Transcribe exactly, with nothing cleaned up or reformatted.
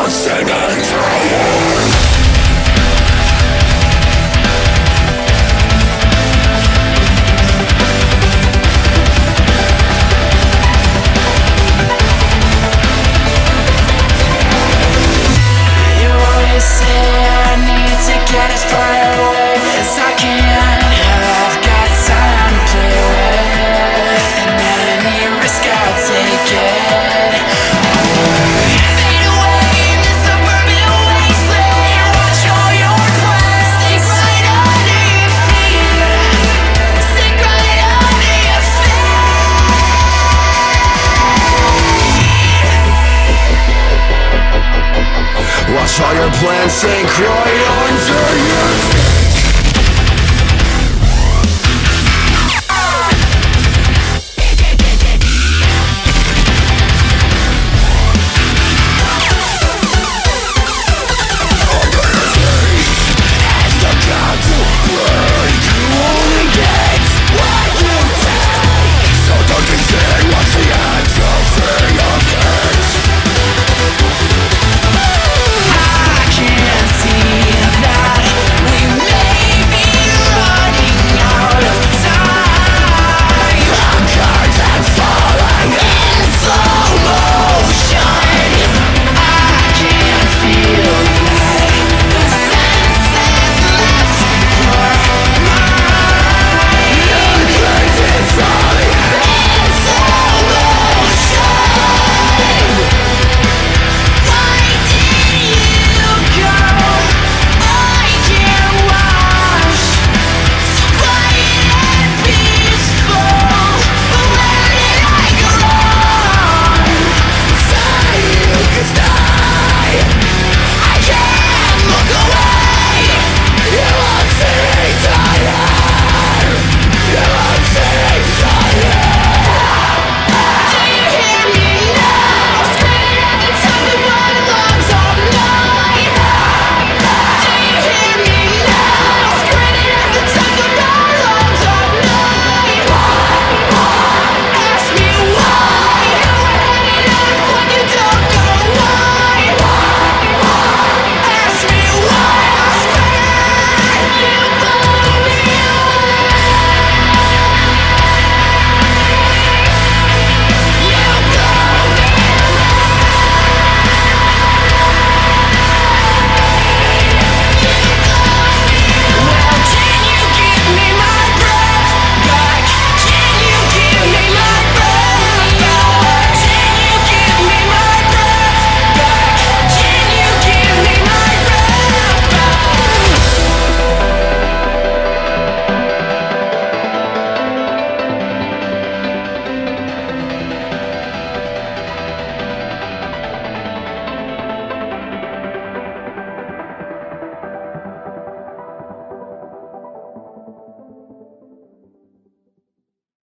I'm sick and tired. You always say I need to get as far away as I can. I've got time to play with, and any risk I'll take it. Fade away in the suburban wasteland. Watch all your plans sink right under your feet, sink right under your feet. Watch all your plans sink right under your feet.